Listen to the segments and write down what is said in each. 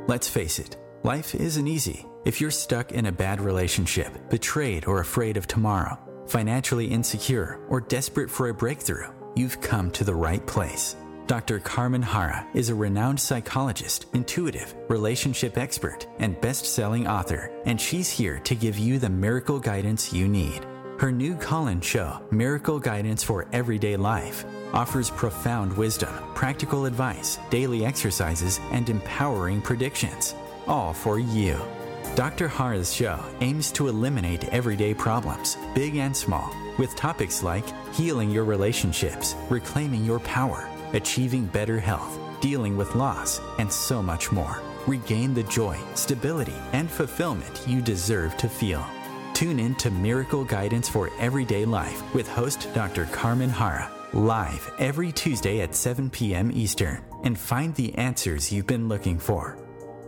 Let's face it, life isn't easy. If you're stuck in a bad relationship, betrayed or afraid of tomorrow, financially insecure, or desperate for a breakthrough, you've come to the right place. Dr. Carmen Hara is a renowned psychologist, intuitive, relationship expert, and best-selling author, and she's here to give you the miracle guidance you need. Her new call-in show, Miracle Guidance for Everyday Life, offers profound wisdom, practical advice, daily exercises, and empowering predictions, all for you. Dr. Hara's show aims to eliminate everyday problems, big and small, with topics like healing your relationships, reclaiming your power, achieving better health, dealing with loss, and so much more. Regain the joy, stability, and fulfillment you deserve to feel. Tune in to Miracle Guidance for Everyday Life with host Dr. Carmen Hara, live every Tuesday at 7 p.m. Eastern, and find the answers you've been looking for.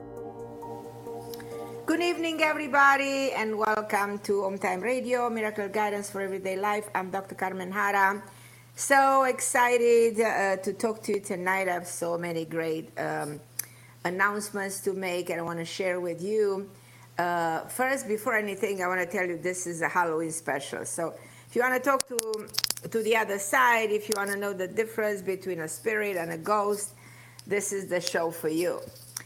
Good evening, everybody, and welcome to Om Time Radio, Miracle Guidance for Everyday Life. I'm Dr. Carmen Hara. So excited to talk to you tonight. I have so many great announcements to make, and I want to share with you. First, before anything, I want to tell you this is a Halloween special. So if you want to talk to the other side, if you want to know the difference between a spirit and a ghost, this is the show for you.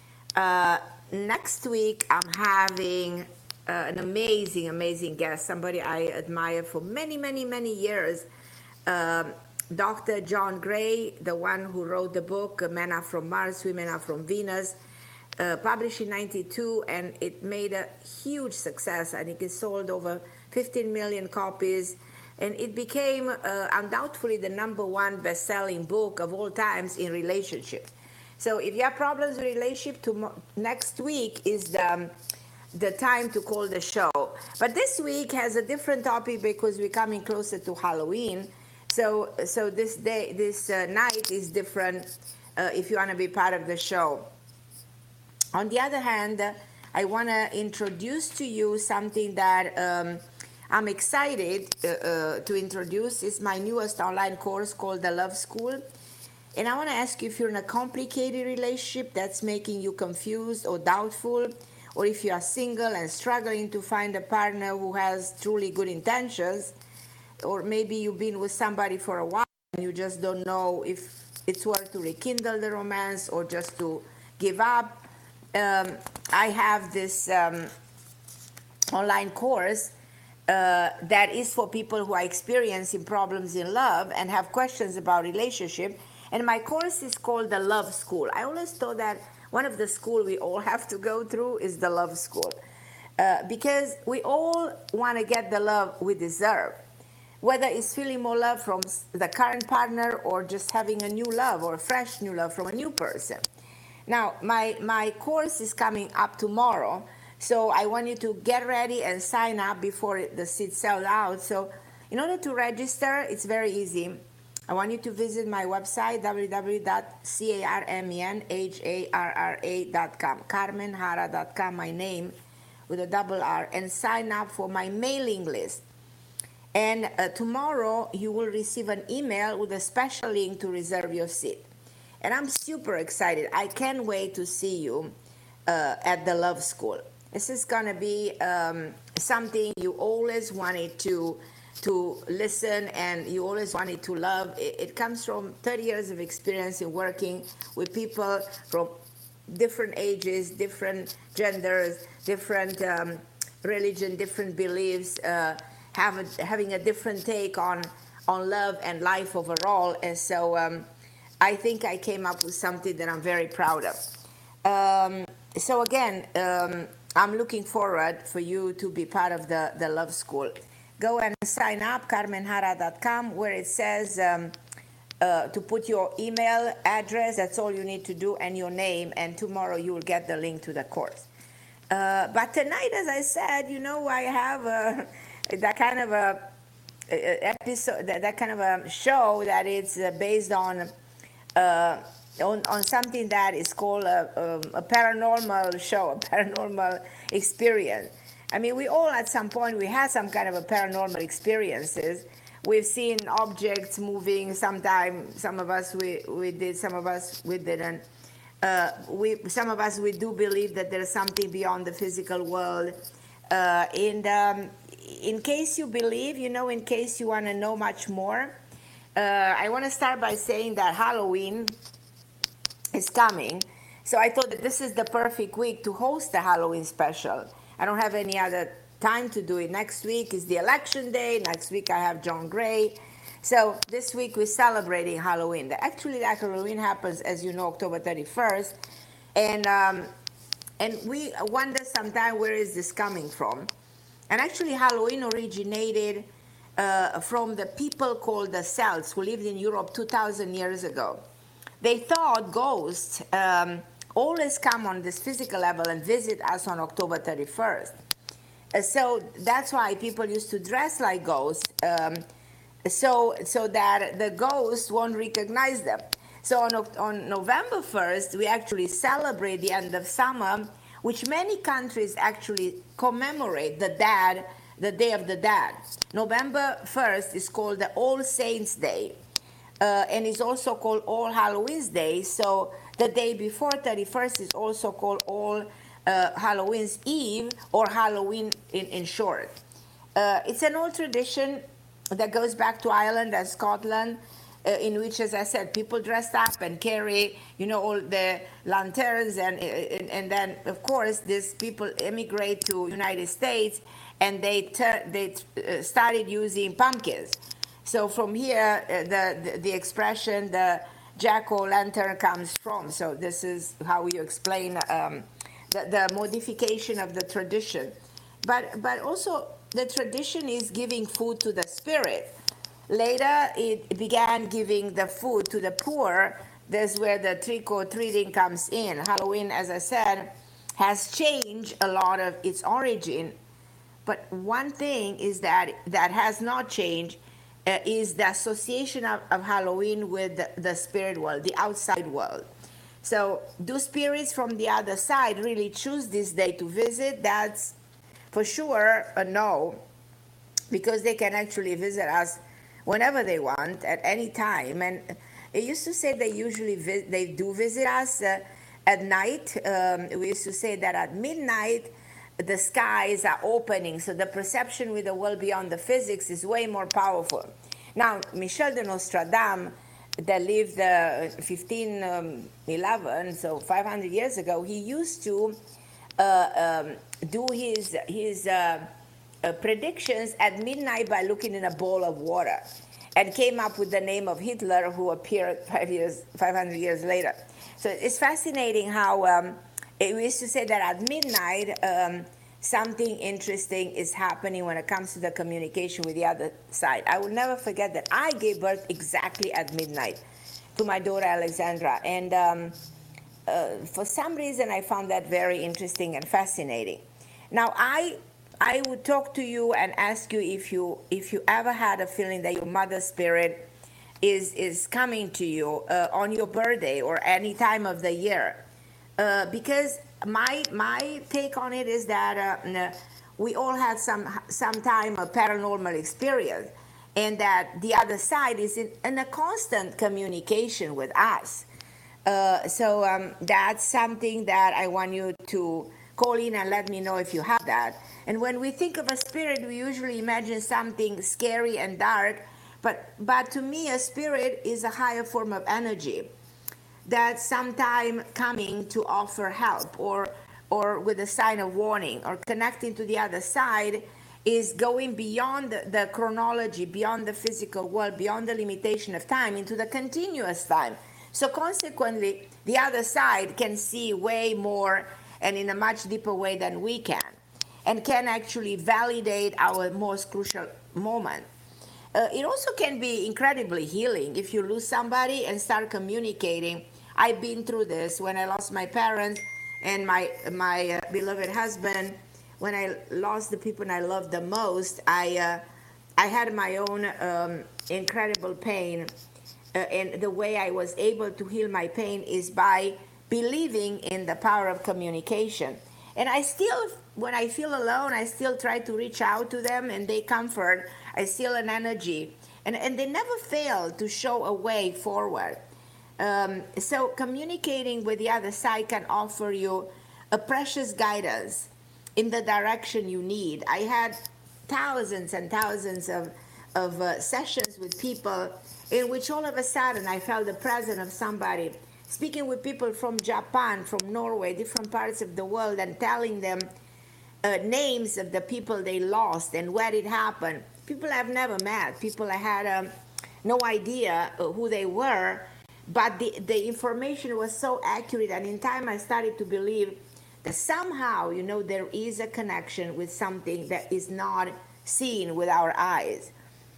Next week, I'm having an amazing, amazing guest, somebody I admire for many, many, many years, Dr. John Gray, the one who wrote the book, Men Are From Mars, Women Are From Venus, published in 92, and it made a huge success. I think it sold over 15 million copies, and it became undoubtedly the #1 best-selling book of all times in relationships. So if you have problems with relationship, next week is the time to call the show. But this week has a different topic because we're coming closer to Halloween. So this night is different if you want to be part of the show. On the other hand, I want to introduce to you something that I'm excited to introduce. It's my newest online course called The Love School. And I want to ask you if you're in a complicated relationship that's making you confused or doubtful, or if you are single and struggling to find a partner who has truly good intentions, or maybe you've been with somebody for a while and you just don't know if it's worth to rekindle the romance or just to give up. I have this online course that is for people who are experiencing problems in love and have questions about relationship. And my course is called The Love School. I always thought that one of the schools we all have to go through is the love school. Because we all want to get the love we deserve. Whether it's feeling more love from the current partner or just having a new love or a fresh new love from a new person. Now, my course is coming up tomorrow. So I want you to get ready and sign up before the seats sell out. So in order to register, it's very easy. I want you to visit my website, www.carmenhara.com, carmenhara.com, my name with a double R, and sign up for my mailing list. And tomorrow you will receive an email with a special link to reserve your seat. And I'm super excited. I can't wait to see you at the Love School. This is going to be something you always wanted to listen and you always wanted to love. It comes from 30 years of experience in working with people from different ages, different genders, different religion, different beliefs, having a different take on love and life overall. And so I think I came up with something that I'm very proud of. So again, I'm looking forward for you to be part of the Love School. Go and sign up, carmenhara.com, where it says to put your email address. That's all you need to do, and your name. And tomorrow you will get the link to the course. But tonight, as I said, I have that kind of a episode, that kind of a show that is based on something that is called a paranormal show, a paranormal experience. I mean, we all at some point, we had some kind of a paranormal experiences. We've seen objects moving. Sometimes, some of us we did, some of us we didn't. some of us, we do believe that there's something beyond the physical world. And in case you believe, in case you want to know much more, I want to start by saying that Halloween is coming. So I thought that this is the perfect week to host a Halloween special. I don't have any other time to do it. Next week is the election day. Next week I have John Gray. So this week we're celebrating Halloween. Actually, that Halloween happens, as you know, October 31st. And we wonder sometimes, where is this coming from? And actually, Halloween originated from the people called the Celts, who lived in Europe 2,000 years ago. They thought ghosts always come on this physical level and visit us on October 31st. So that's why people used to dress like ghosts, so that the ghosts won't recognize them. So on November 1st, we actually celebrate the end of summer, which many countries actually commemorate the Day of the Dead. November 1st is called the All Saints' Day, and it's also called All Halloweens Day. So the day before 31st is also called All Halloween's Eve, or Halloween in short. It's an old tradition that goes back to Ireland and Scotland, in which, as I said, people dressed up and carry, all the lanterns, and then, of course, these people immigrate to United States, and they started using pumpkins. So from here, the expression, the jack-o'-lantern, comes from. So this is how you explain the modification of the tradition. But also, the tradition is giving food to the spirit. Later, it began giving the food to the poor. That's where the trick-or-treating comes in. Halloween, as I said, has changed a lot of its origin. But one thing is that has not changed is the association of Halloween with the spirit world, the outside world. So do spirits from the other side really choose this day to visit? That's for sure a no, because they can actually visit us whenever they want, at any time. And it used to say they usually they do visit us at night. We used to say that at midnight the skies are opening, so the perception with the world beyond the physics is way more powerful. Now, Michel de Nostradamus, that lived 1511, so 500 years ago, he used to do his predictions at midnight by looking in a bowl of water, and came up with the name of Hitler, who appeared 500 years later. So it's fascinating how we used to say that at midnight something interesting is happening when it comes to the communication with the other side. I will never forget that I gave birth exactly at midnight to my daughter Alexandra, and for some reason I found that very interesting and fascinating. Now I would talk to you and ask you if you ever had a feeling that your mother spirit is coming to you on your birthday or any time of the year, because my take on it is that we all had some time a paranormal experience, and that the other side is in a constant communication with us. So that's something that I want you to call in and let me know if you have that. And when we think of a spirit, we usually imagine something scary and dark, but to me, a spirit is a higher form of energy that's sometime coming to offer help, or with a sign of warning, or connecting to the other side, is going beyond the chronology, beyond the physical world, beyond the limitation of time, into the continuous time. So consequently, the other side can see way more and in a much deeper way than we can, and can actually validate our most crucial moment. It also can be incredibly healing if you lose somebody and start communicating. I've been through this when I lost my parents and my beloved husband. When I lost the people I loved the most, I had my own incredible pain, and the way I was able to heal my pain is by believing in the power of communication. And I still, when I feel alone, I still try to reach out to them, and they comfort. I feel an energy, and they never fail to show a way forward. So communicating with the other side can offer you a precious guidance in the direction you need. I had thousands and thousands of sessions with people in which all of a sudden I felt the presence of somebody, speaking with people from Japan, from Norway, different parts of the world, and telling them names of the people they lost and where it happened. People I've never met, people I had no idea who they were, but the information was so accurate, and in time I started to believe that somehow, there is a connection with something that is not seen with our eyes.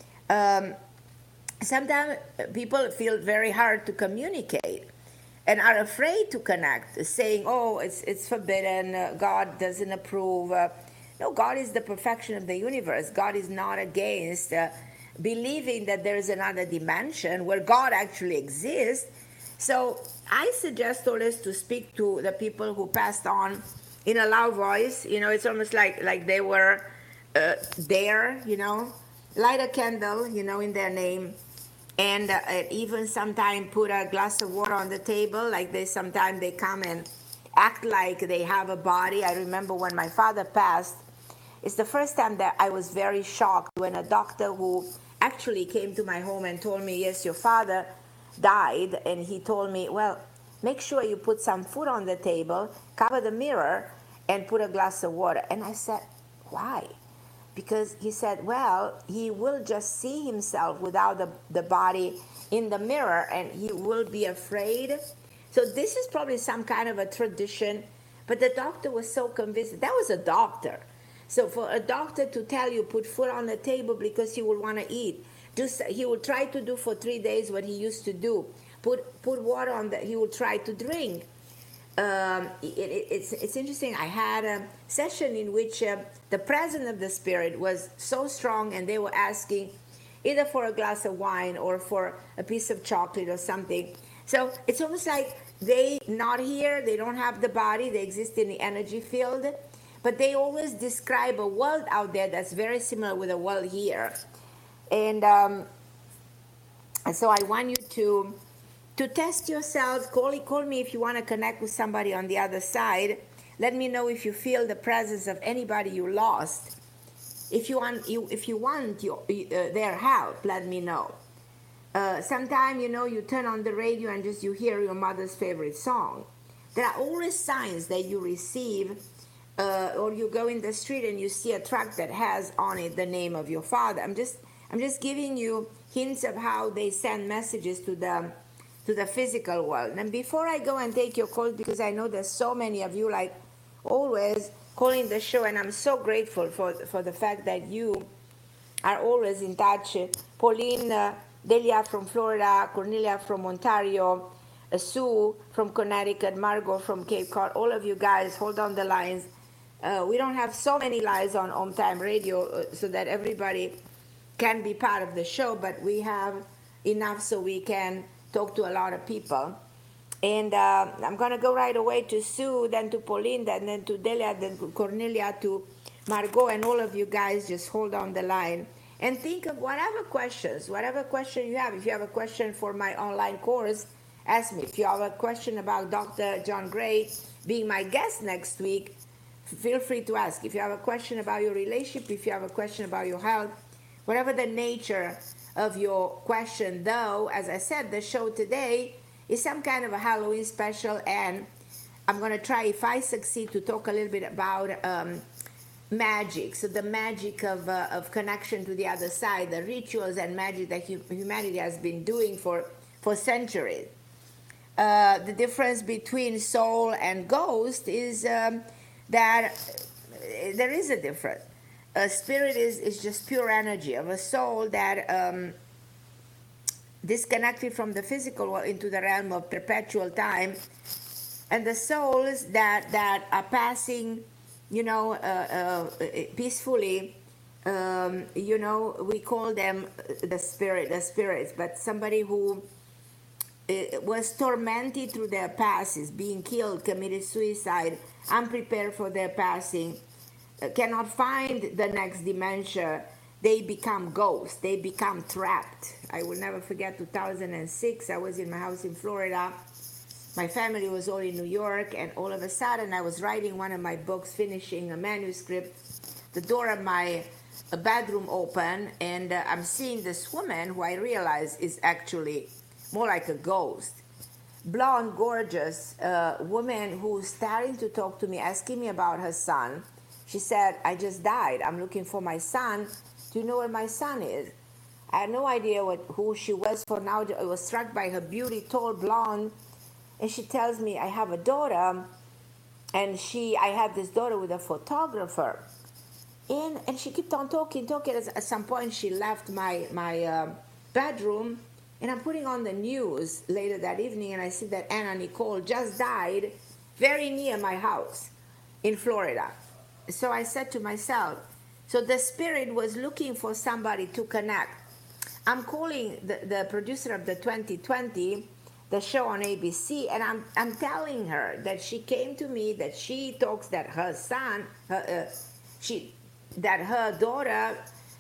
Sometimes people feel very hard to communicate and are afraid to connect, saying, oh, it's forbidden, God doesn't approve. No, God is the perfection of the universe. God is not against believing that there is another dimension where God actually exists. So I suggest always to speak to the people who passed on in a loud voice. It's almost like they were there, light a candle, in their name. And even sometimes put a glass of water on the table. Like sometimes they come and act like they have a body. I remember when my father passed, it's the first time that I was very shocked when a doctor who actually came to my home and told me, yes, your father died. And he told me, well, make sure you put some food on the table, cover the mirror, and put a glass of water. And I said, why? Because he said, well, he will just see himself without the body in the mirror, and he will be afraid. So this is probably some kind of a tradition, but the doctor was so convinced. That was a doctor. So for a doctor to tell you, put food on the table because he will want to eat, he will try to do for 3 days what he used to do. Put water on he will try to drink. It's interesting. I had a session in which the presence of the spirit was so strong, and they were asking either for a glass of wine or for a piece of chocolate or something. So it's almost like they not here, they don't have the body, they exist in the energy field, but they always describe a world out there that's very similar with the world here. And so I want you to test yourselves. Call me if you want to connect with somebody on the other side. Let me know if you feel the presence of anybody you lost. If you want their help, let me know. Sometime, you turn on the radio and just you hear your mother's favorite song. There are always signs that you receive, or you go in the street and you see a truck that has on it the name of your father. I'm just giving you hints of how they send messages to the physical world. And before I go and take your calls, because I know there's so many of you, like always, calling the show, and I'm so grateful for the fact that you are always in touch. Pauline, Delia from Florida, Cornelia from Ontario, Sue from Connecticut, Margot from Cape Cod, all of you guys, hold on the lines. We don't have so many lines on Om Time Radio so that everybody can be part of the show, but we have enough so we can talk to a lot of people. And I'm going to go right away to Sue, then to Pauline, then to Delia, then to Cornelia, to Margot, and all of you guys just hold on the line and think of whatever question you have. If you have a question for my online course, ask me. If you have a question about Dr. John Gray being my guest next week, feel free to ask. If you have a question about your relationship, if you have a question about your health, whatever the nature of your question, though, as I said, the show today is some kind of a Halloween special, and I'm going to try, if I succeed, to talk a little bit about magic. So the magic of connection to the other side, the rituals and magic that humanity has been doing for centuries. The difference between soul and ghost is that there is a difference. A spirit is just pure energy of a soul that disconnected from the physical world into the realm of perpetual time, and the souls that are passing, peacefully, we call them the spirits, but somebody who was tormented through their past, is being killed, committed suicide, unprepared for their passing, cannot find the next dimension, they become ghosts, they become trapped. I will never forget 2006. I was in my house in Florida. My family was all in New York, and all of a sudden I was writing one of my books, finishing a manuscript. The door of my bedroom open, and I'm seeing this woman who I realize is actually more like a ghost. Blonde, gorgeous woman who's starting to talk to me, asking me about her son. She said, I just died. I'm looking for my son. Do you know where my son is? I had no idea who she was. For now, I was struck by her beauty, tall, blonde. And she tells me, I have a daughter, and I had this daughter with a photographer. And she kept on talking. At some point, she left my bedroom, and I'm putting on the news later that evening, and I see that Anna Nicole just died very near my house in Florida. So I said to myself, so the spirit was looking for somebody to connect. I'm calling the producer of the 2020, the show on ABC, and I'm telling her that she came to me, that she talks that her son, that her daughter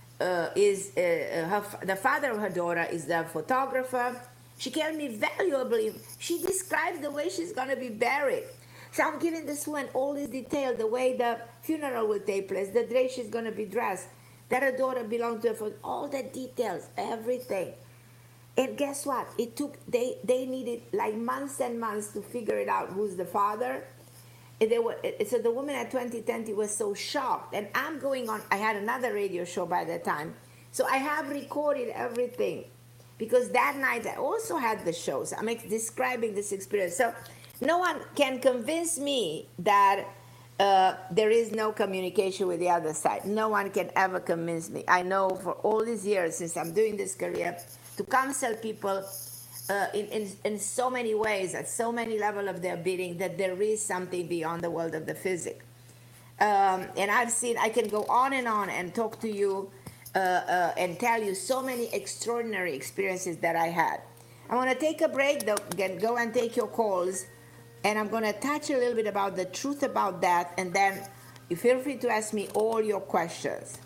the father of her daughter is the photographer. She gave me valuably. She describes the way she's going to be buried. So I'm giving this woman all this detail, the way the funeral will take place, the day she's going to be dressed, that her daughter belonged to her, for all the details, everything. And guess what? They needed like months and months to figure it out who's the father. And so the woman at 2020 was so shocked. And I'm going on, I had another radio show by that time. So I have recorded everything. Because that night I also had the shows. I'm describing this experience. So no one can convince me that there is no communication with the other side. No one can ever convince me. I know for all these years since I'm doing this career, to counsel people in so many ways, at so many levels of their being, that there is something beyond the world of the physics. And I can go on and talk to you and tell you so many extraordinary experiences that I had. I want to take a break, though, go and take your calls, and I'm going to touch a little bit about the truth about that, and then you feel free to ask me all your questions.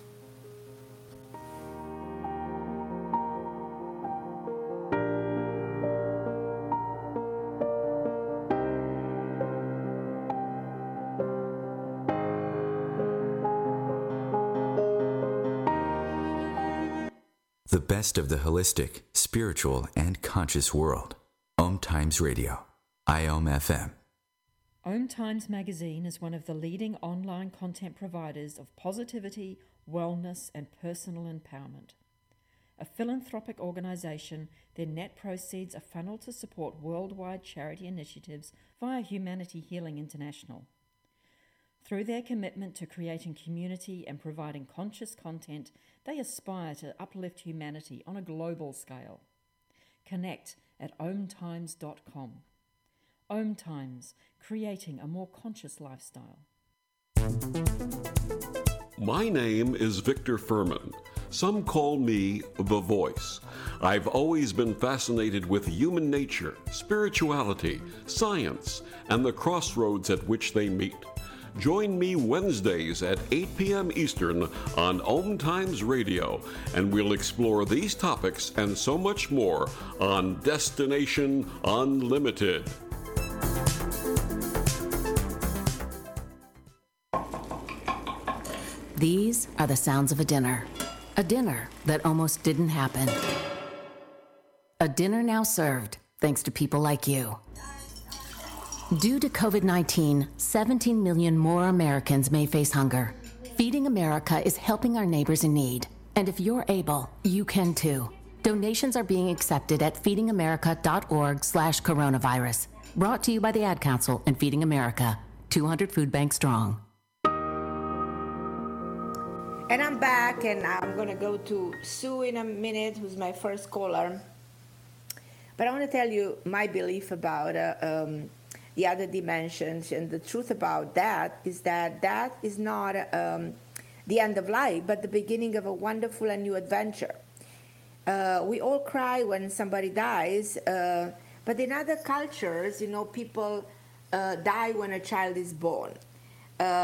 The best of the holistic, spiritual, and conscious world. Om Times Radio. IOM FM. Om Times Magazine is one of the leading online content providers of positivity, wellness, and personal empowerment. A philanthropic organization, their net proceeds are funneled to support worldwide charity initiatives via Humanity Healing International. Through their commitment to creating community and providing conscious content, they aspire to uplift humanity on a global scale. Connect at omtimes.com. Om Times, creating a more conscious lifestyle. My name is Victor Furman. Some call me The Voice. I've always been fascinated with human nature, spirituality, science, and the crossroads at which they meet. Join me Wednesdays at 8 p.m. Eastern on Om Times Radio, and we'll explore these topics and so much more on Destination Unlimited. These are the sounds of a dinner that almost didn't happen. A dinner now served, thanks to people like you. Due to COVID-19, 17 million more Americans may face hunger. Feeding America is helping our neighbors in need. And if you're able, you can too. Donations are being accepted at feedingamerica.org/coronavirus. Brought to you by the Ad Council and Feeding America, 200 food banks strong. And I'm back, and I'm going to go to Sue in a minute, who's my first caller. But I want to tell you my belief about the other dimensions, and the truth about that is not the end of life, but the beginning of a wonderful and new adventure. We all cry when somebody dies, but in other cultures, people die when a child is born.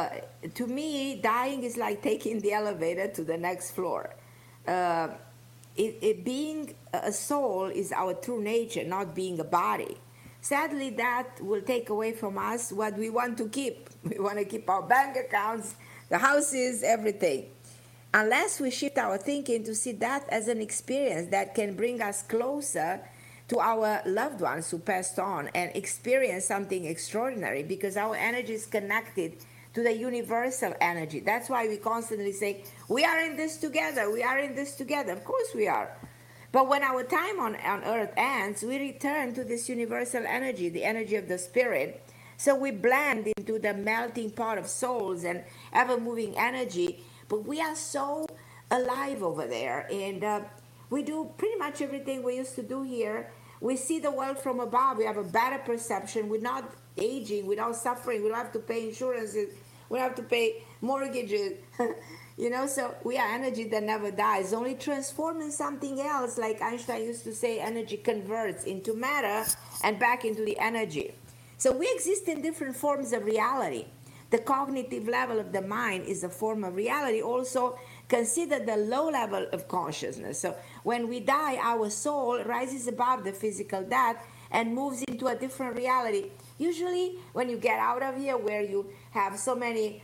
To me, dying is like taking the elevator to the next floor. being a soul is our true nature, not being a body. Sadly, that will take away from us what we want to keep. We want to keep our bank accounts, the houses, everything. Unless we shift our thinking to see that as an experience that can bring us closer to our loved ones who passed on and experience something extraordinary, because our energy is connected to the universal energy. That's why we constantly say, we are in this together, we are in this together. Of course we are. But when our time on earth ends, we return to this universal energy, the energy of the spirit. So we blend into the melting pot of souls and ever-moving energy. But we are so alive over there. And we do pretty much everything we used to do here. We see the world from above. We have a better perception. We're not aging. We're not suffering. We don't have to pay insurances. We don't have to pay mortgages. So we are energy that never dies, only transformed in something else. Like Einstein used to say, energy converts into matter and back into the energy. So we exist in different forms of reality. The cognitive level of the mind is a form of reality. Also, consider the low level of consciousness. So when we die, our soul rises above the physical death and moves into a different reality. Usually, when you get out of here, where you have so many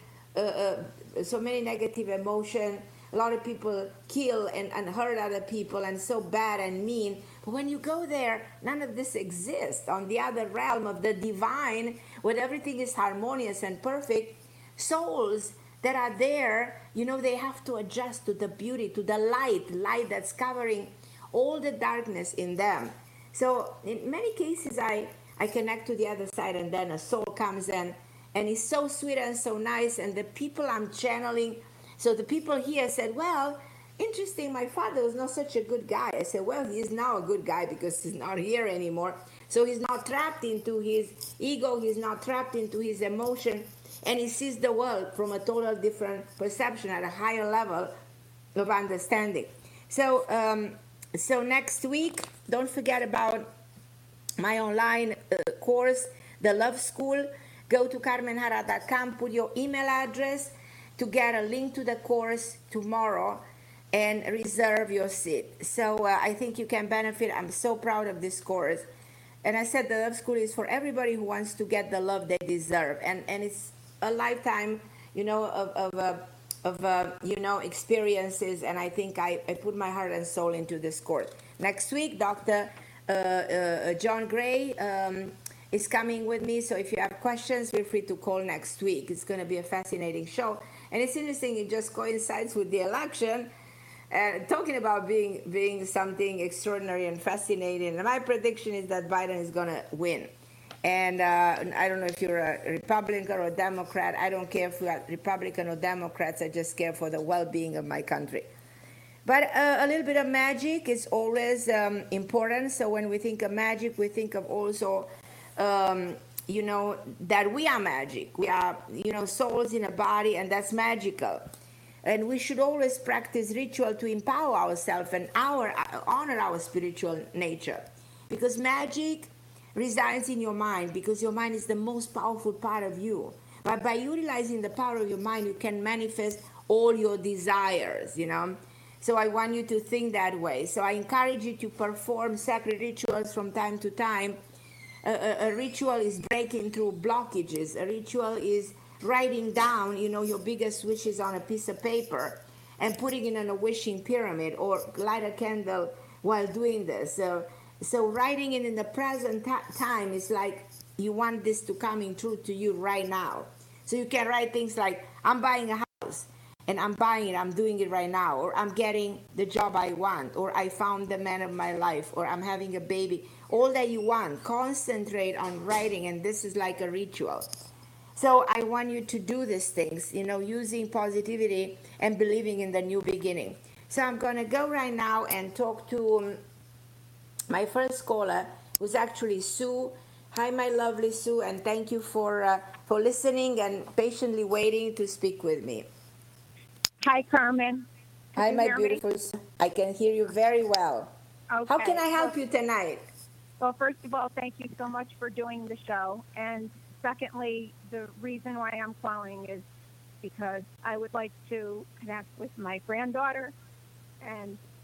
negative emotion, a lot of people kill and hurt other people and so bad and mean. But when you go there, none of this exists. On the other realm of the divine, where everything is harmonious and perfect, souls that are there, they have to adjust to the beauty, to the light that's covering all the darkness in them. So in many cases, I connect to the other side, and then a soul comes in, and it's so sweet and so nice, and the people I'm channeling, so the people here said, well, interesting, my father was not such a good guy. I said, well, he is now a good guy because he's not here anymore. So he's not trapped into his ego, he's not trapped into his emotion, and he sees the world from a total different perception at a higher level of understanding. So, so next week, don't forget about my online course, The Love School. Go to carmenjara.com, put your email address to get a link to the course tomorrow and reserve your seat. So I think you can benefit. I'm so proud of this course. And I said the Love School is for everybody who wants to get the love they deserve. And it's a lifetime, of experiences. And I think I put my heart and soul into this course. Next week, Dr. John Gray is coming with me. So if you have questions, feel free to call next week. It's going to be a fascinating show. And it's interesting, it just coincides with the election. Talking about being something extraordinary and fascinating. And my prediction is that Biden is going to win. And I don't know if you're a Republican or a Democrat. I don't care if we are Republican or Democrats. I just care for the well-being of my country. But a little bit of magic is always important. So when we think of magic, we think of also, that we are magic. We are, souls in a body, and that's magical. And we should always practice ritual to empower ourselves and honor our spiritual nature. Because magic resides in your mind, because your mind is the most powerful part of you. But by utilizing the power of your mind, you can manifest all your desires, So I want you to think that way. So I encourage you to perform sacred rituals from time to time. A ritual is breaking through blockages. A ritual is writing down, your biggest wishes on a piece of paper and putting it in a wishing pyramid, or light a candle while doing this. So writing it in the present time is like you want this to coming true to you right now. So you can write things like, I'm buying a house and I'm buying it, I'm doing it right now, or I'm getting the job I want, or I found the man of my life, or I'm having a baby. All that you want, concentrate on writing, and this is like a ritual. So I want you to do these things, using positivity and believing in the new beginning. So I'm going to go right now and talk to my first caller, who's actually Sue. Hi, my lovely Sue, and thank you for listening and patiently waiting to speak with me. Hi, Carmen. Hi, my beautiful Sue. I can hear you very well. Okay. How can I help you tonight? Well, first of all, thank you so much for doing the show. And secondly, the reason why I'm calling is because I would like to connect with my granddaughter. And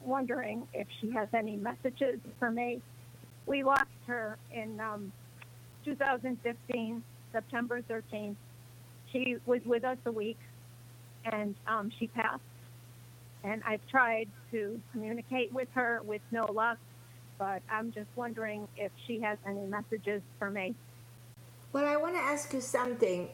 wondering if she has any messages for me. We lost her in 2015, September 13th. She was with us a week, and she passed. And I've tried to communicate with her with no luck, but I'm just wondering if she has any messages for me. Well, I want to ask you something.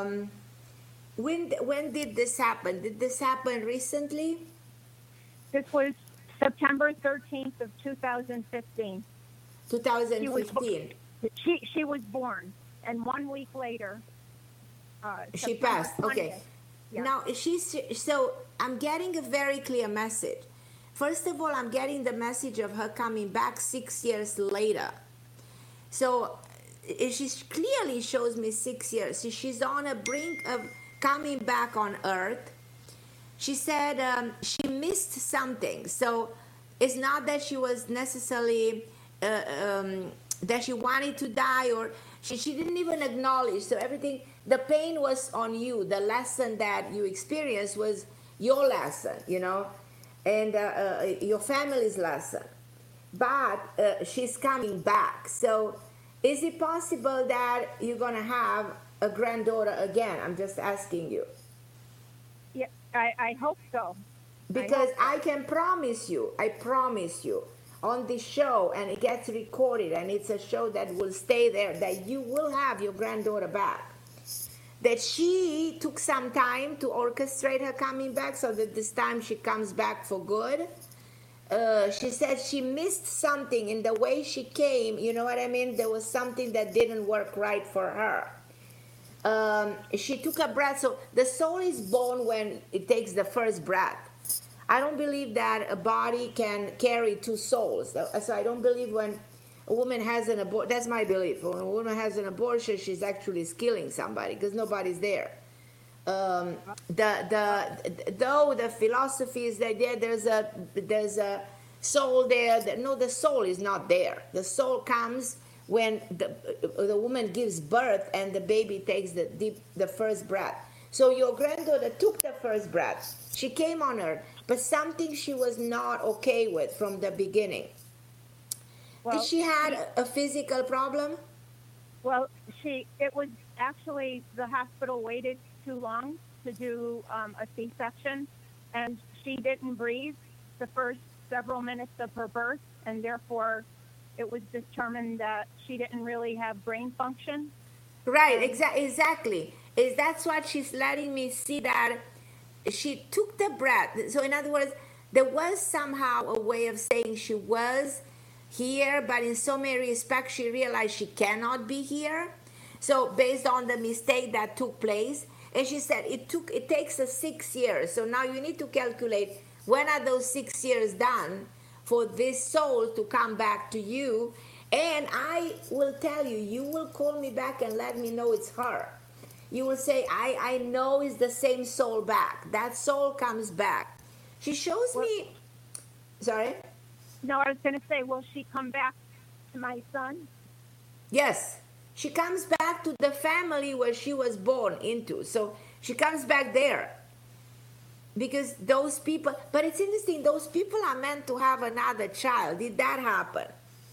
When did this happen? Did this happen recently? This was September 13th of 2015. 2015. She was born, and 1 week later, she passed. 20th. Okay. Yeah. Now so I'm getting a very clear message. First of all, I'm getting the message of her coming back 6 years later. So she clearly shows me 6 years. So she's on a brink of coming back on Earth. She said she missed something. So it's not that she was necessarily that she wanted to die, or she didn't even acknowledge. So everything, the pain was on you. The lesson that you experienced was your lesson, and your family's lesson. But she's coming back. So is it possible that you're going to have a granddaughter again? I'm just asking you. Yeah, I hope so. Because I can promise you, on this show, and it gets recorded, and it's a show that will stay there, that you will have your granddaughter back. That she took some time to orchestrate her coming back, so that this time she comes back for good. She said she missed something in the way she came. You know what I mean? There was something that didn't work right for her. She took a breath. So the soul is born when it takes the first breath. I don't believe that a body can carry two souls. So I don't believe when a woman has an abortion, that's my belief. When a woman has an abortion, she's actually killing somebody because nobody's there. Though the philosophy is that there's a soul there. The soul is not there. The soul comes when the woman gives birth and the baby takes the first breath. So your granddaughter took the first breath. She came on Earth, but something she was not okay with from the beginning. Well, did she had a physical problem? Well, it was actually the hospital waited too long to do a C-section, and she didn't breathe the first several minutes of her birth, and therefore it was determined that she didn't really have brain function. Right, exactly. That's what she's letting me see, that she took the breath. So in other words, there was somehow a way of saying she was here, but in so many respects she realized she cannot be here. So based on the mistake that took place, and she said it takes us 6 years. So now you need to calculate, when are those 6 years done for this soul to come back to you? And I will tell you, you will call me back and let me know it's her. You will say, I know it's the same soul back. That soul comes back. She shows me, sorry? No, I was going to say, will she come back to my son? Yes. She comes back to the family where she was born into. So she comes back there. Because those people, but it's interesting, those people are meant to have another child. Did that happen?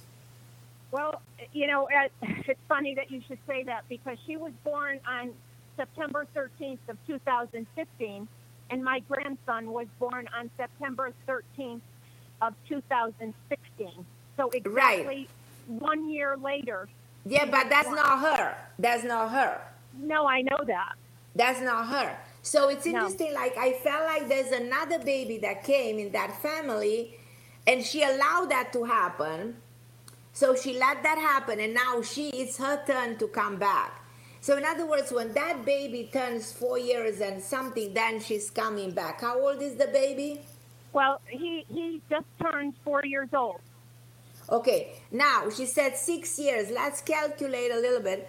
Well, it's funny that you should say that, because she was born on September 13th of 2015, and my grandson was born on September 13th of 2016. So exactly 1 year later. Yeah, but that's not her. That's not her. No, I know that. That's not her. So it's interesting, like I felt like there's another baby that came in that family, and she allowed that to happen. So she let that happen, and now it's her turn to come back. So in other words, when that baby turns 4 years and something, then she's coming back. How old is the baby? Well, he just turned 4 years old. Okay, now she said 6 years. Let's calculate a little bit.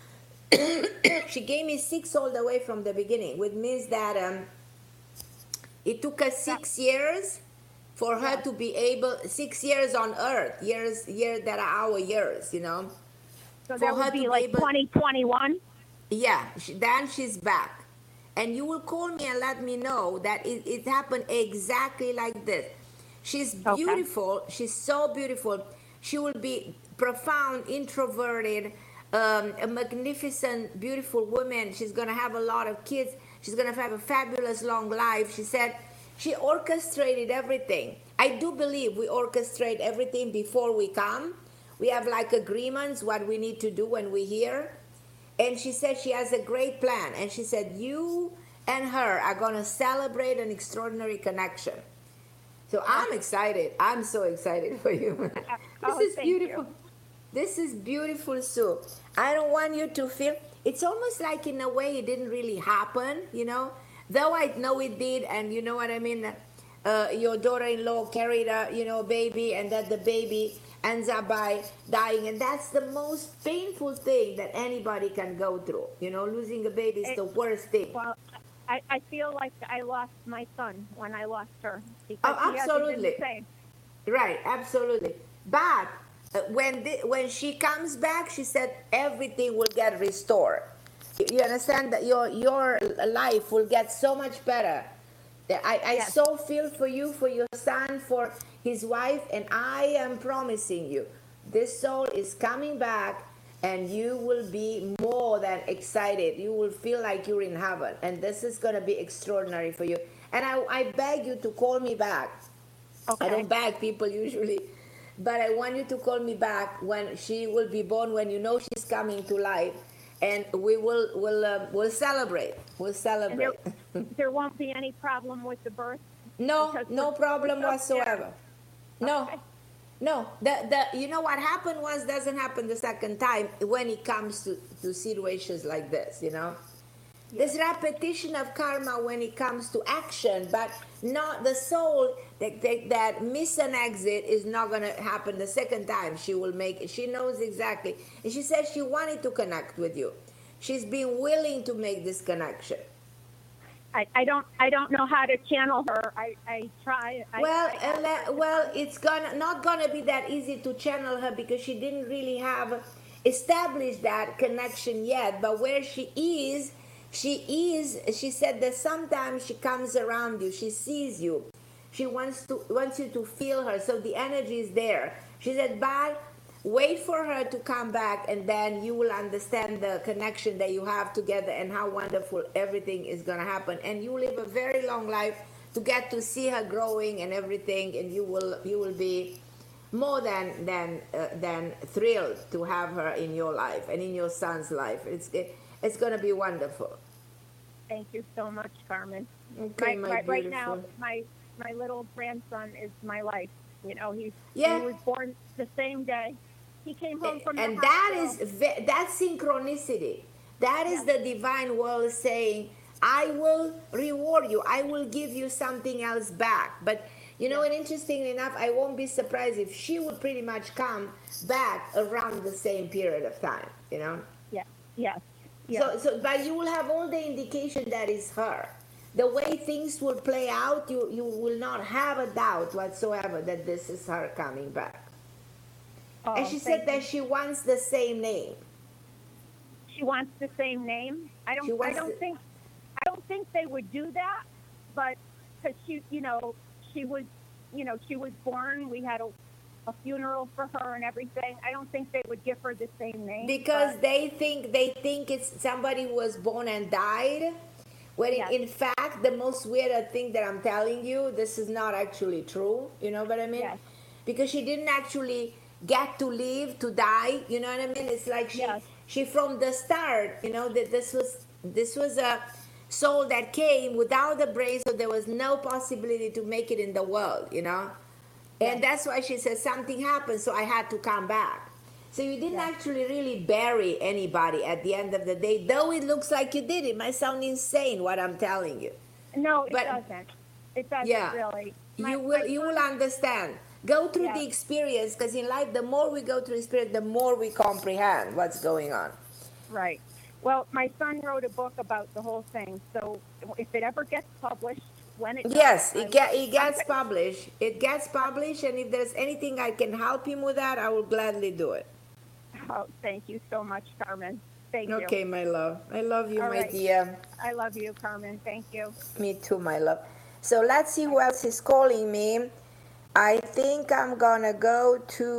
She gave me 6 all the way from the beginning, which means that it took us 6 years for her to be able, 6 years on Earth, years that are our years, So that would be like 2021? Yeah, then she's back. And you will call me and let me know that it happened exactly like this. She's Okay. beautiful. She's so beautiful. She will be profound, introverted, a magnificent, beautiful woman. She's going to have a lot of kids. She's going to have a fabulous long life. She said she orchestrated everything. I do believe we orchestrate everything before we come. We have like agreements, what we need to do when we're here. And she said she has a great plan. And she said, you and her are going to celebrate an extraordinary connection. So I'm excited. I'm so excited for you. Oh, This is thank beautiful. you. This is beautiful, Sue. I don't want you to feel, it's almost like in a way it didn't really happen, you know, though I know it did. And you know what I mean? Your daughter-in-law carried a, baby, and that the baby ends up by dying. And that's the most painful thing that anybody can go through. Losing a baby is the worst thing. Well, I feel like I lost my son when I lost her. Because Oh, he hasn't been absolutely. the same. Right, absolutely. But when she comes back, she said everything will get restored. You understand that your life will get so much better. I Yes. so feel for you, for your son, for his wife, and I am promising you, this soul is coming back, and you will be more than excited. You will feel like you're in heaven, and this is going to be extraordinary for you. And I beg you to call me back. Okay. I don't beg people usually, but I want you to call me back when she will be born, when you know she's coming to life, and we'll celebrate. We'll And celebrate. there won't be any problem with the birth. No, because no we're- problem we're so whatsoever. No, Okay. no. You know what happened was doesn't happen the second time when it comes to situations like this. There's repetition of karma when it comes to action, but not the soul that miss an exit is not going to happen the second time. She will make it. She knows exactly. And she said she wanted to connect with you. She's been willing to make this connection. I don't know how to channel her. I try. Well, it's not gonna be that easy to channel her because she didn't really have established that connection yet. But where she is, she said that sometimes she comes around you, she sees you, she wants you to feel her, so the energy is there. She said, but wait for her to come back, and then you will understand the connection that you have together and how wonderful everything is going to happen. And you live a very long life to get to see her growing and everything, and you will be more than thrilled to have her in your life and in your son's life. It's going to be wonderful. Thank you so much, Carmen. Okay, my right now, beautiful. my little grandson is my life. He Yeah. was born the same day. He came home from the And hospital. that's synchronicity. That is the divine world saying, I will reward you. I will give you something else back. But and interestingly enough, I won't be surprised if she would pretty much come back around the same period of time. Yes. So but you will have all the indication that is her. The way things will play out, you will not have a doubt whatsoever that this is her coming back. And she said that she wants the same name. She wants the same name. I don't think they would do that, but because she was born. We had a funeral for her and everything. I don't think they would give her the same name Because but- they think it's somebody who was born and died. When in fact, the most weird thing that I'm telling you, this is not actually true. You know what I mean? Yes. Because she didn't actually get to live, to die. You know what I mean? It's like she from the start, that this was a soul that came without a brain, so there was no possibility to make it in the world. And that's why she says something happened, so I had to come back. So you didn't actually really bury anybody at the end of the day, though it looks like you did. It might sound insane what I'm telling you. No, it But- doesn't. It doesn't really. You will understand. Go through the Yeah. experience, because in life, the more we go through experience, the more we comprehend what's going on. Right. Well, my son wrote a book about the whole thing, so if it ever gets published, when it does, Yes, I it gets published. It gets published, and if there's anything I can help him with that, I will gladly do it. Oh, thank you so much, Carmen. Thank you. Okay, my love. I love you, All my right. dear. I love you, Carmen. Thank you. Me too, my love. So let's see who else is calling me. I think I'm gonna go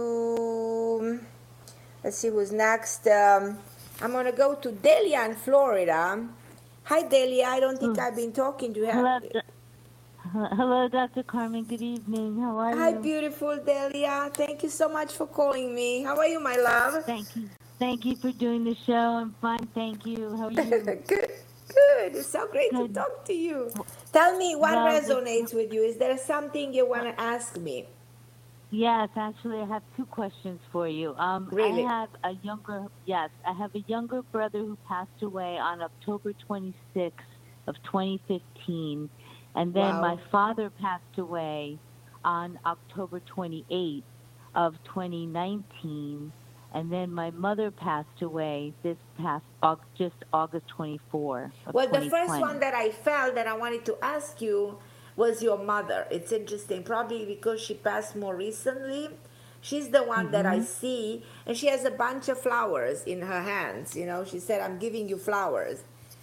to, let's see who's next. I'm gonna go to Delia in Florida. Hi, Delia. I don't think I've been talking to her. Hello, Dr. Carmen. Good evening. How are Hi, you? beautiful Delia. Thank you so much for calling me. How are you, my love? Thank you. Thank you for doing the show. I'm fine. Thank you. How are you? Good. Good. It's so great to Good. talk to you. Tell me what Well, resonates with you. Is there something you want to ask me? Yes, actually, I have two questions for you. Really? I have a younger brother who passed away on October 26th of 2015, and then Wow. my father passed away on October 28th of 2019, and then my mother passed away this past just August 24 of Well, the 2020. first one that I felt that I wanted to ask you was your mother. It's interesting, probably because she passed more recently. She's the one that I see, and she has a bunch of flowers in her hands. You know, she said, "I'm giving you flowers."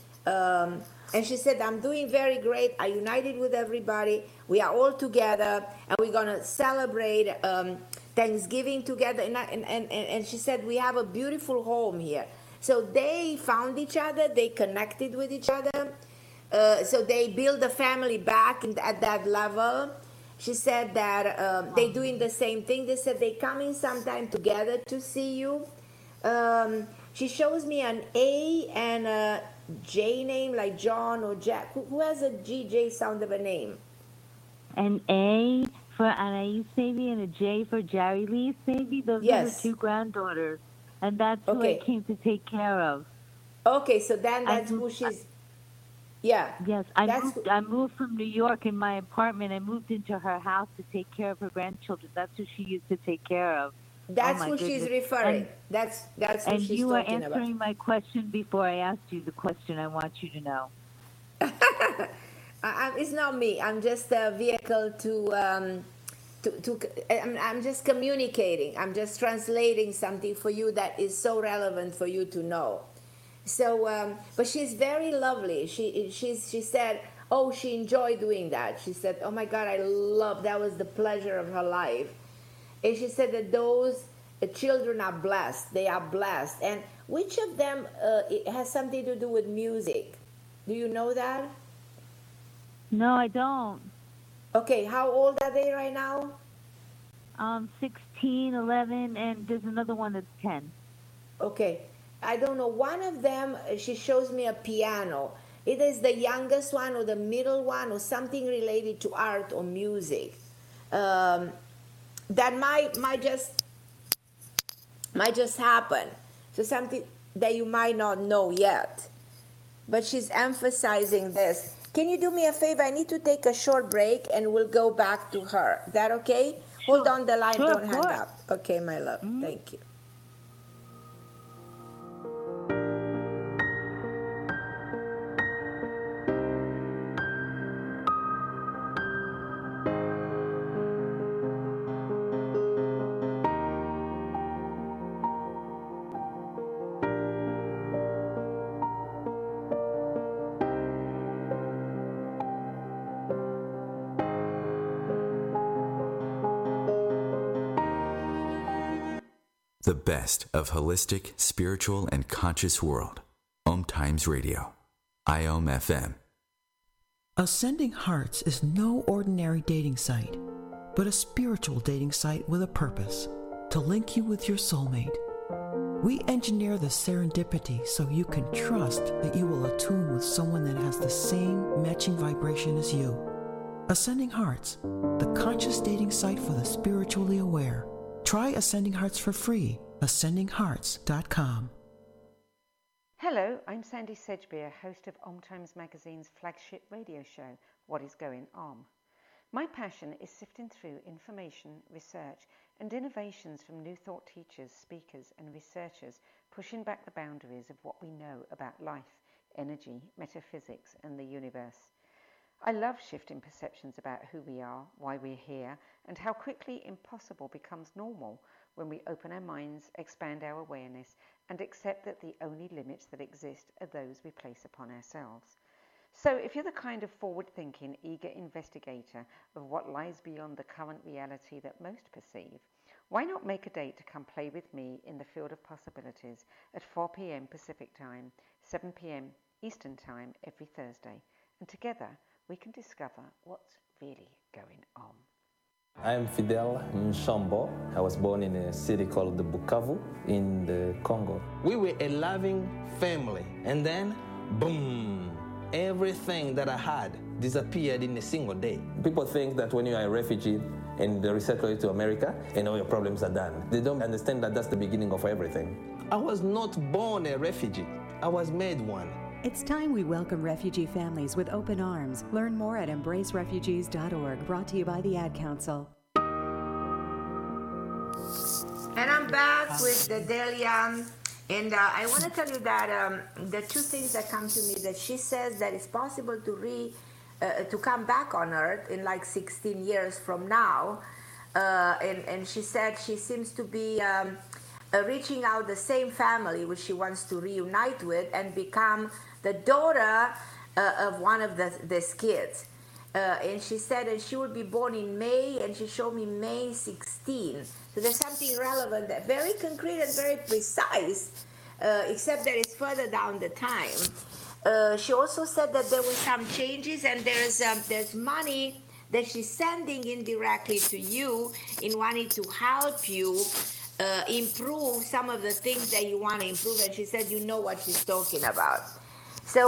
And she said, "I'm doing very great. I united with everybody. We are all together, and we're gonna celebrate Thanksgiving together." And she said, "We have a beautiful home here." So they found each other. They connected with each other. So they build the family back at that level. She said that they're doing the same thing. They said they coming sometime together to see you. She shows me an A and a J name, like John or Jack. Who has a GJ sound of a name? An A for Anais Savy and a J for Jerry Lee Savy. Those are Yes. her two granddaughters. And that's who I Okay. came to take care of. Okay, so then that's who she's. Yeah. Yes, That's I moved from New York in my apartment. I moved into her house to take care of her grandchildren. That's who she used to take care of. That's my who she's goodness. referring. That's who And she's you were talking about. answering my question before I asked you the question I want you to know. It's not me. I'm just a vehicle I'm just communicating. I'm just translating something for you that is so relevant for you to know. So, but she's very lovely. She said, oh, she enjoyed doing that. She said, oh my God, that was the pleasure of her life. And she said that those children are blessed. They are blessed. And which of them it has something to do with music? Do you know that? No, I don't. Okay, how old are they right now? 16, 11, and there's another one that's 10. Okay, I don't know. One of them, she shows me a piano. It is the youngest one or the middle one or something related to art or music. That might just happen. So something that you might not know yet. But she's emphasizing this. Can you do me a favor? I need to take a short break and we'll go back to her. Is that okay? Sure. Hold on the line, Sure, don't hang up. Okay, my love. Thank you. The best of holistic, spiritual, and conscious world. Om Times Radio. IOM FM. Ascending Hearts is no ordinary dating site, but a spiritual dating site with a purpose, to link you with your soulmate. We engineer the serendipity so you can trust that you will attune with someone that has the same matching vibration as you. Ascending Hearts, the conscious dating site for the spiritually aware. Try Ascending Hearts for free. AscendingHearts.com. Hello, I'm Sandy Sedgbeer, host of Om Times Magazine's flagship radio show, What is Going Om. My passion is sifting through information, research, and innovations from new thought teachers, speakers, and researchers pushing back the boundaries of what we know about life, energy, metaphysics, and the universe. I love shifting perceptions about who we are, why we're here, and how quickly impossible becomes normal when we open our minds, expand our awareness, and accept that the only limits that exist are those we place upon ourselves. So if you're the kind of forward-thinking, eager investigator of what lies beyond the current reality that most perceive, why not make a date to come play with me in the field of possibilities at 4 p.m. Pacific Time, 7 p.m. Eastern Time every Thursday, and together we can discover what's really going on. I'm Fidel Nshambo. I was born in a city called Bukavu in the Congo. We were a loving family, and then, boom, everything that I had disappeared in a single day. People think that when you are a refugee and they resettle you to America and all your problems are done, they don't understand that that's the beginning of everything. I was not born a refugee. I was made one. It's time we welcome refugee families with open arms. Learn more at embracerefugees.org, brought to you by the Ad Council. And I'm back with the Delia. And I want to tell you that the two things that come to me, that she says that it's possible to come back on Earth in like 16 years from now. And she said she seems to be reaching out the same family which she wants to reunite with and become the daughter of one of these kids. And she said that she would be born in May, and she showed me May 16. So there's something relevant there, very concrete and very precise, except that it's further down the time. She also said that there were some changes, and there's money that she's sending indirectly to you in wanting to help you improve some of the things that you want to improve. And she said you know what she's talking about. So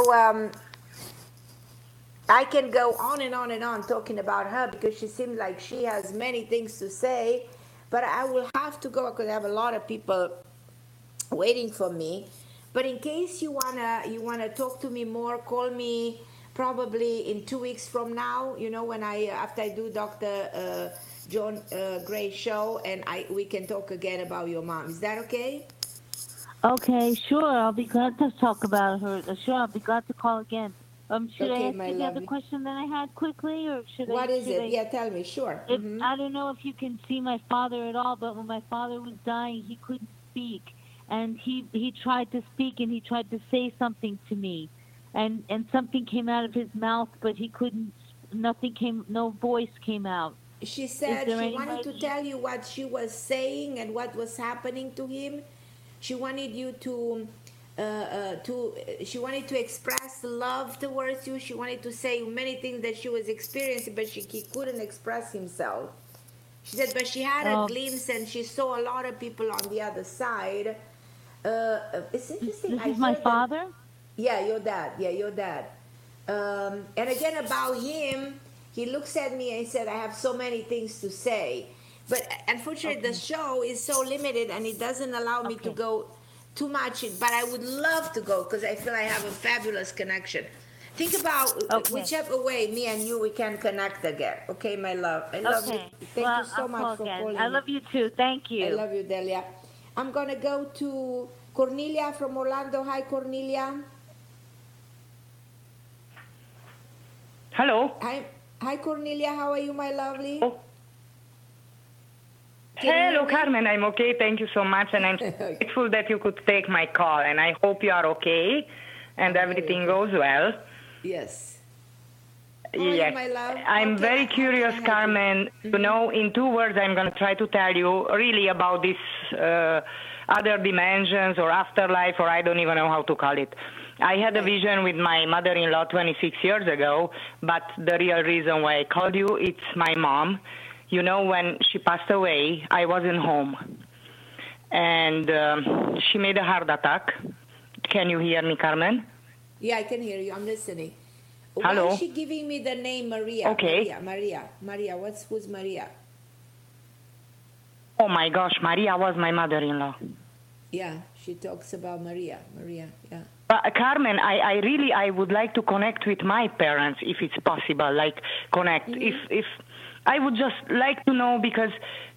I can go on and on and on talking about her, because she seems like she has many things to say, but I will have to go because I have a lot of people waiting for me. But in case you wanna talk to me more, call me probably in 2 weeks from now, when after I do Dr. John Gray's show, and we can talk again about your mom. Is that okay? Okay, sure. I'll be glad to talk about her. Sure, I'll be glad to call again. Should I ask you the other question that I had quickly, or should I? What is it? Yeah, tell me. Sure. I don't know if you can see my father at all, but when my father was dying, he couldn't speak, and he tried to speak, and he tried to say something to me, and something came out of his mouth, but he couldn't. No voice came out. She said she wanted to tell you what she was saying and what was happening to him. She wanted you she wanted to express love towards you. She wanted to say many things that she was experiencing, but he couldn't express himself. She said, but she had a glimpse, and she saw a lot of people on the other side. It's interesting. This is my father? Yeah, your dad. Yeah, your dad. And again, about him, he looks at me and he said, I have so many things to say. But unfortunately, the show is so limited, and it doesn't allow me to go too much. But I would love to go, because I feel I have a fabulous connection. Think about whichever way, me and you, we can connect again. Okay, my love. I love you. Thank you so much for calling. I love you too. Thank you. I love you, Delia. I'm going to go to Cornelia from Orlando. Hi, Cornelia. Hello. Hi, Cornelia. How are you, my lovely? Oh. Hello, Carmen. I'm okay. Thank you so much. And I'm grateful that you could take my call. And I hope you are okay and everything goes well. Yes. Yes. My love? I'm very curious, Carmen. In 2 words, I'm going to try to tell you really about this other dimensions or afterlife, or I don't even know how to call it. I had a vision with my mother-in-law 26 years ago, but the real reason why I called you, it's my mom. When she passed away, I wasn't home, and she made a heart attack. Can you hear me, Carmen? Yeah, I can hear you. I'm listening. Hello? Why is she giving me the name Maria? Okay. Maria. Who's Maria? Oh, my gosh. Maria was my mother-in-law. Yeah, she talks about Maria, yeah. Carmen, I would like to connect with my parents, if it's possible, like connect. If I would just like to know, because,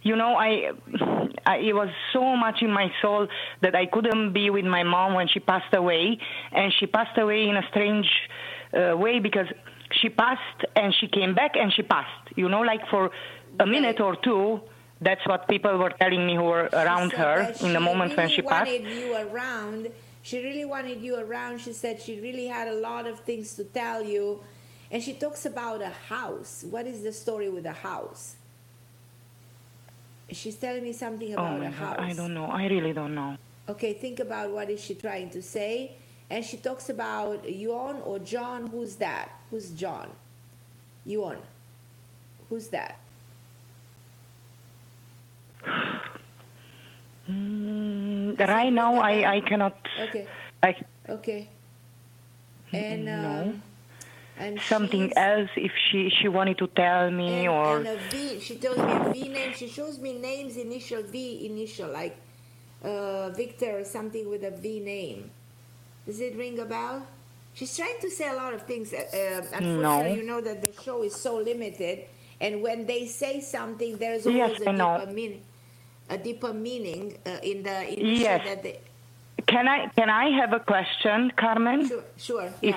it was so much in my soul that I couldn't be with my mom when she passed away. And she passed away in a strange way, because she passed and she came back and she passed, like for a minute or two. That's what people were telling me who were around her in the moment when she passed. She wanted you around. She really wanted you around. She said she really had a lot of things to tell you. And she talks about a house. What is the story with the house? She's telling me something about a house. I don't know. I really don't know. Okay, think about what is she trying to say. And she talks about Yuan or John. Who's that? Who's John? Yuan. Who's that? Right now, I cannot. Okay. Okay. And no. And something else if she wanted to tell me or. And a V. She tells me a V name. She shows me names, initial V, initial like Victor or something with a V name. Does it ring a bell? She's trying to say a lot of things. Unfortunately, no. You know that the show is so limited, and when they say something, there's always a deeper meaning in the initial that they. Can I have a question, Carmen? Sure. If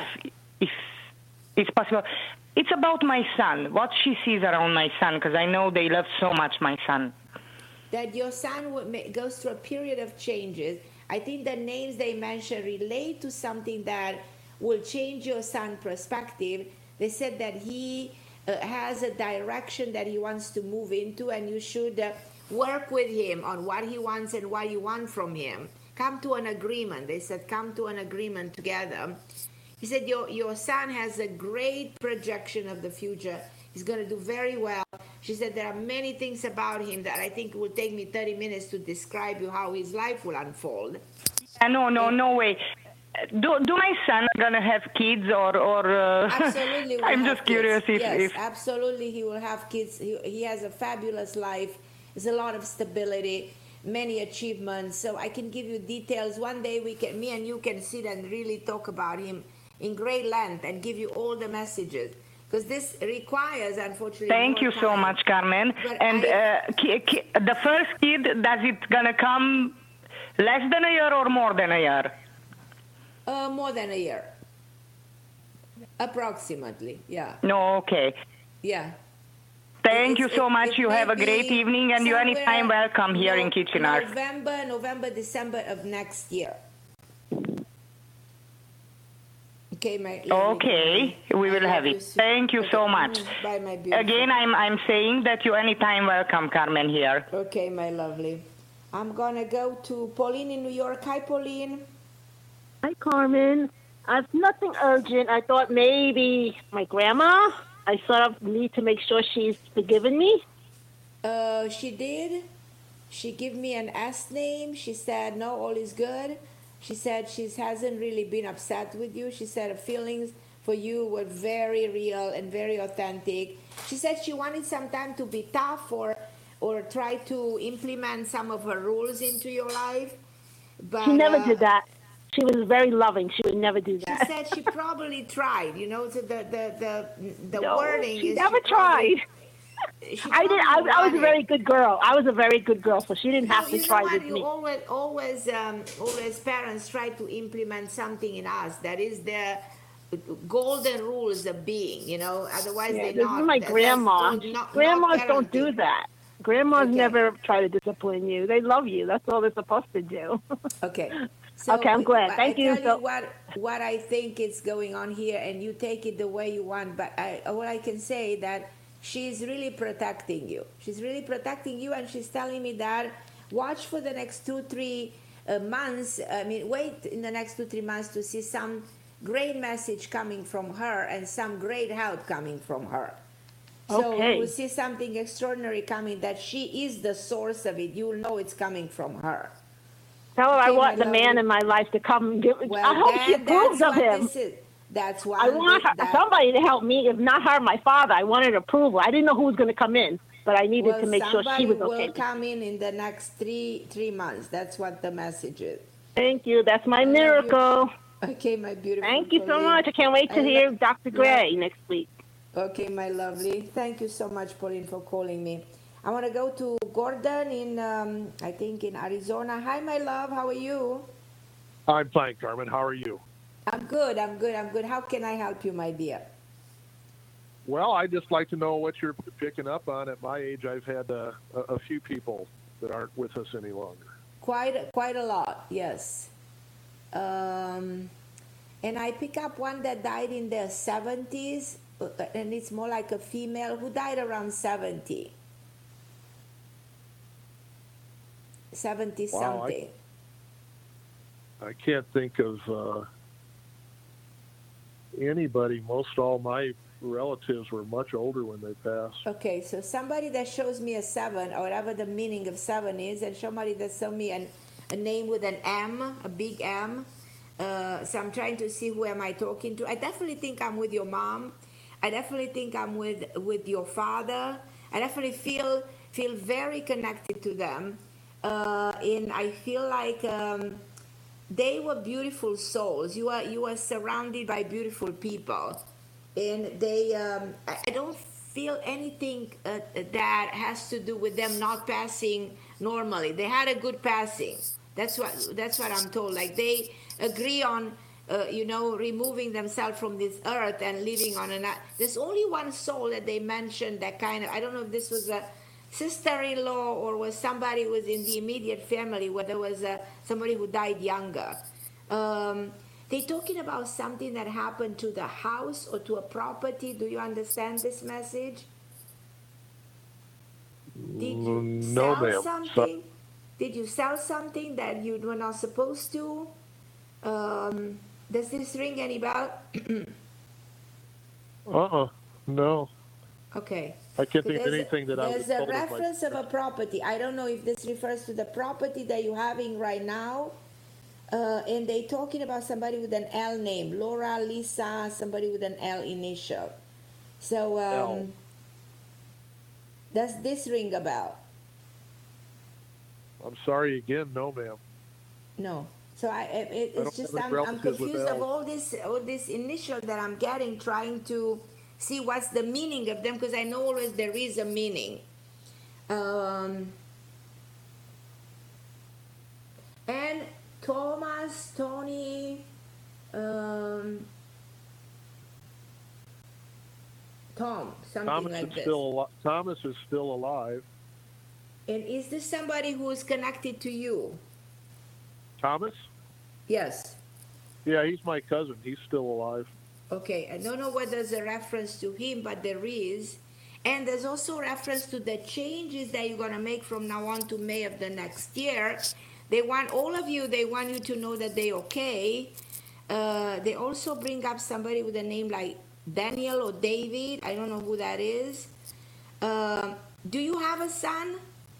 it's possible. It's about my son. What she sees around my son, because I know they love so much my son. That your son goes through a period of changes. I think the names they mention relate to something that will change your son's perspective. They said that he has a direction that he wants to move into, and you should work with him on what he wants and what you want from him. Come to an agreement. They said, come to an agreement together. He said, your son has a great projection of the future. He's going to do very well. She said, there are many things about him that I think it will take me 30 minutes to describe you how his life will unfold. No way. Do my son going to have kids or Absolutely. I'm just curious if absolutely he will have kids. He has a fabulous life. There's a lot of stability, many achievements. So I can give you details. One day me and you can sit and really talk about him in great length and give you all the messages. Because this requires, unfortunately, Thank you so much, Carmen. And the first kid, does it going to come less than a year or more than a year? More than a year. Approximately, yeah. No, okay. Yeah. Thank you so much. You have a great evening, and you're anytime welcome here in Kitchener. November, December of next year. Okay, we will have it. Thank you so much. Bye, my beautiful. Again, I'm saying that you're anytime welcome, Carmen, here. Okay, my lovely. I'm going to go to Pauline in New York. Hi, Pauline. Hi, Carmen. I've nothing urgent. I thought maybe my grandma, I sort of need to make sure she's forgiven me. She did. She gave me an S name. She said, no, all is good. She said she hasn't really been upset with you. She said her feelings for you were very real and very authentic. She said she wanted some time to be tough or try to implement some of her rules into your life. But she never did that. She was very loving. She would never do that. She said she probably tried. You know, so the wording. She never tried. I was a very good girl. I was a very good girl, so she didn't have to try with me. Always parents try to implement something in us that is the golden rules of being, you know. Otherwise, this is my grandma. Grandmas don't do that. Grandmas never try to discipline you. They love you. That's all they're supposed to do. Okay. So, okay, I'm glad. Thank you. Tell you what I think is going on here, and you take it the way you want. But all I can say that she's really protecting you. She's really protecting you, and she's telling me that watch for the next 2-3 months. I mean, wait in the next 2-3 months to see some great message coming from her and some great help coming from her. So you will see something extraordinary coming, that she is the source of it. You'll know it's coming from her. Tell her I want the man in my life to come and I hope she approves of him. That's why I want somebody to help me. If not her, my father. I wanted approval. I didn't know who was going to come in, but I needed to make sure she was okay. Somebody will come in the next three months. That's what the message is. Thank you. That's my miracle. Okay, my beautiful. Thank you so much. I can't wait to hear Dr. Gray next week. Okay, my lovely. Thank you so much, Pauline, for calling me. I want to go to Gordon in, I think, in Arizona. Hi, my love. How are you? I'm fine, Carmen. How are you? I'm good. How can I help you, my dear? Well, I'd just like to know what you're picking up on. At my age, I've had a few people that aren't with us any longer. Quite a lot, yes. And I pick up one that died in their 70s, and it's more like a female who died around 70. 70 something. I can't think of anybody. Most all my relatives were much older when they passed. Okay, so somebody that shows me a 7, or whatever the meaning of 7 is, and somebody that shows me a name with an M, a big M. So I'm trying to see who am I talking to. I definitely think I'm with your mom. I definitely think I'm with your father. I definitely feel very connected to them. And I feel like they were beautiful souls. You are surrounded by beautiful people, and they. I don't feel anything that has to do with them not passing normally. They had a good passing. That's what I'm told. Like they agree on, removing themselves from this earth and living on another. There's only one soul that they mentioned that kind of. I don't know if this was a sister-in-law or was somebody who was in the immediate family where there was somebody who died younger. They're talking about something that happened to the house or to a property. Do you understand this message? Did you sell something? Did you sell something that you were not supposed to? Does this ring any bell? No. Okay. I can't think of anything that I was There's told a reference of a property. I don't know if this refers to the property that you're having right now. And they're talking about somebody with an L name. Laura, Lisa, somebody with an L initial. So, does this ring a bell? I'm sorry again, no, ma'am. No. So it's just I'm confused of all this initial that I'm getting, trying to see what's the meaning of them, because I know always there is a meaning. And Thomas, Tony, Tom, something Thomas like is this. Thomas is still alive. And is this somebody who is connected to you? Thomas? Yes. Yeah, he's my cousin. He's still alive. Okay, I don't know whether there's a reference to him, but there is. And there's also a reference to the changes that you're going to make from now on to May of the next year. They want all of you, they want you to know that they're okay. They also bring up somebody with a name like Daniel or David. I don't know who that is. Do you have a son?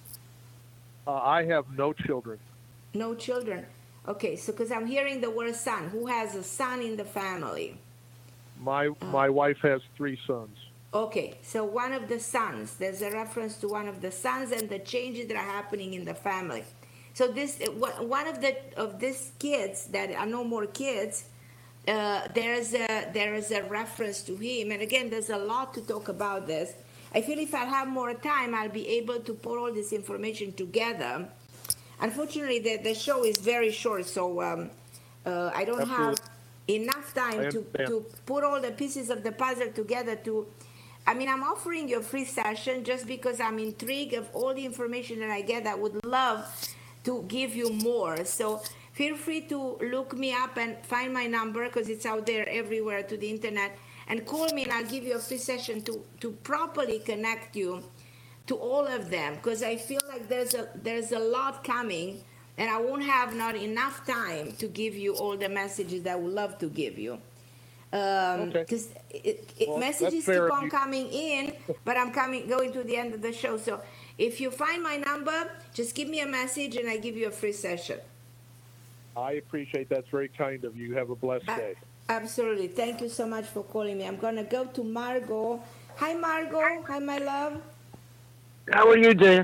I have no children. No children. Okay, so because I'm hearing the word son. Who has a son in the family? My wife has 3 sons. Okay, so one of the sons, there's a reference to one of the sons and the changes that are happening in the family. So this one of these kids that are no more kids, there is a reference to him. And again, there's a lot to talk about this. I feel if I have more time, I'll be able to put all this information together. Unfortunately, the show is very short, so I don't have enough time to put all the pieces of the puzzle together I'm offering you a free session just because I'm intrigued of all the information that I get. I would love to give you more. So feel free to look me up and find my number because it's out there everywhere to the internet, and call me and I'll give you a free session to properly connect you to all of them, because I feel like there's a lot coming and I won't have not enough time to give you all the messages that I would love to give you. Because messages keep on coming in, but I'm going to the end of the show. So if you find my number, just give me a message and I give you a free session. I appreciate that. It's very kind of you. Have a blessed day. Absolutely. Thank you so much for calling me. I'm going to go to Margot. Hi, Margot. Hi, my love. How are you, dear?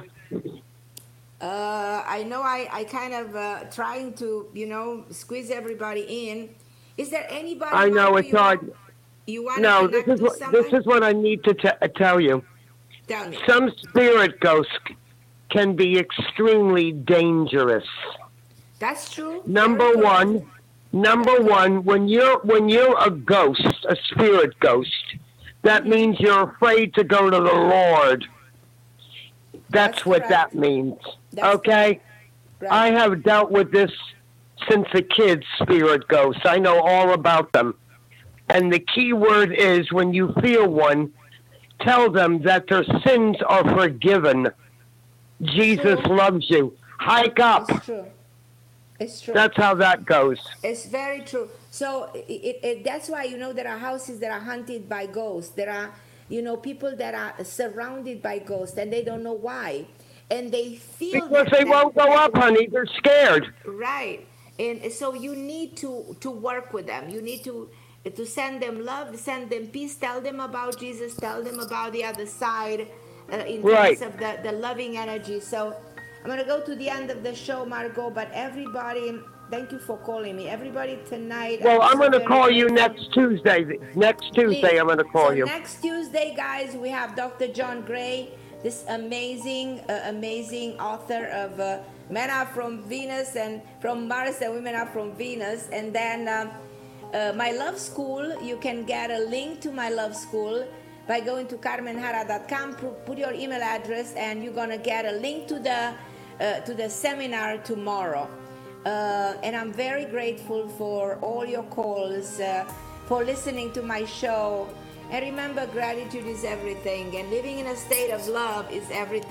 I know I kind of trying to, squeeze everybody in. Is there anybody? I know it's hard. You want no, to this is what I need to tell you. Tell me. Some spirit ghosts can be extremely dangerous. That's true. Number one, when you're a ghost, a spirit ghost, that means you're afraid to go to the Lord. That's what that means. Okay? Right. I have dealt with this since a kid, spirit ghosts. I know all about them. And the key word is when you feel one, tell them that their sins are forgiven. Jesus loves you. Hike up. It's true. It's true. That's how that goes. It's very true. So that's why, there are houses that are haunted by ghosts. There are, people that are surrounded by ghosts and they don't know why. And they feel because they won't go up, honey. They're scared. Right. And so you need to work with them. You need to send them love, send them peace, tell them about Jesus, tell them about the other side in terms of the loving energy. So I'm going to go to the end of the show, Margot, but everybody, thank you for calling me. Everybody tonight. Well, I'm going to call you next Tuesday. Next Tuesday, I'm going to call you. Next Tuesday, guys, we have Dr. John Gray, this amazing author of Men Are From Venus and From Mars and Women Are From Venus. And then My Love School, you can get a link to My Love School by going to carmenjara.com, put your email address, and you're going to get a link to the seminar tomorrow. And I'm very grateful for all your calls, for listening to my show. And remember, gratitude is everything, and living in a state of love is everything.